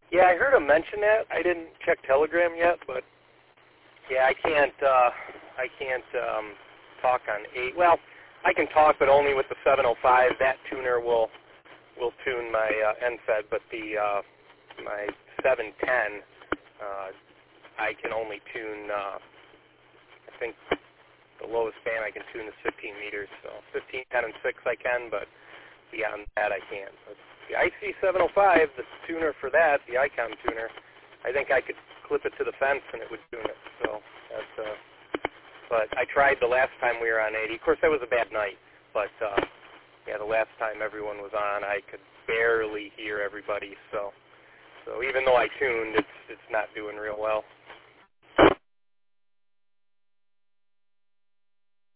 Yeah, I heard him mention that. I didn't check Telegram yet, but yeah, I can't talk on 8. Well, I can talk, but only with the 705. That tuner will tune my NFED, but the my 710, I can only tune. I think the lowest band I can tune is 15 meters. So 15, 10, and 6 I can, but beyond that I can't. But the IC705, the tuner for that, the ICOM tuner, I think I could clip it to the fence and it would tune it. So that's. But I tried the last time we were on 80. Of course, that was a bad night. But yeah, the last time everyone was on, I could barely hear everybody. So even though I tuned, it's not doing real well.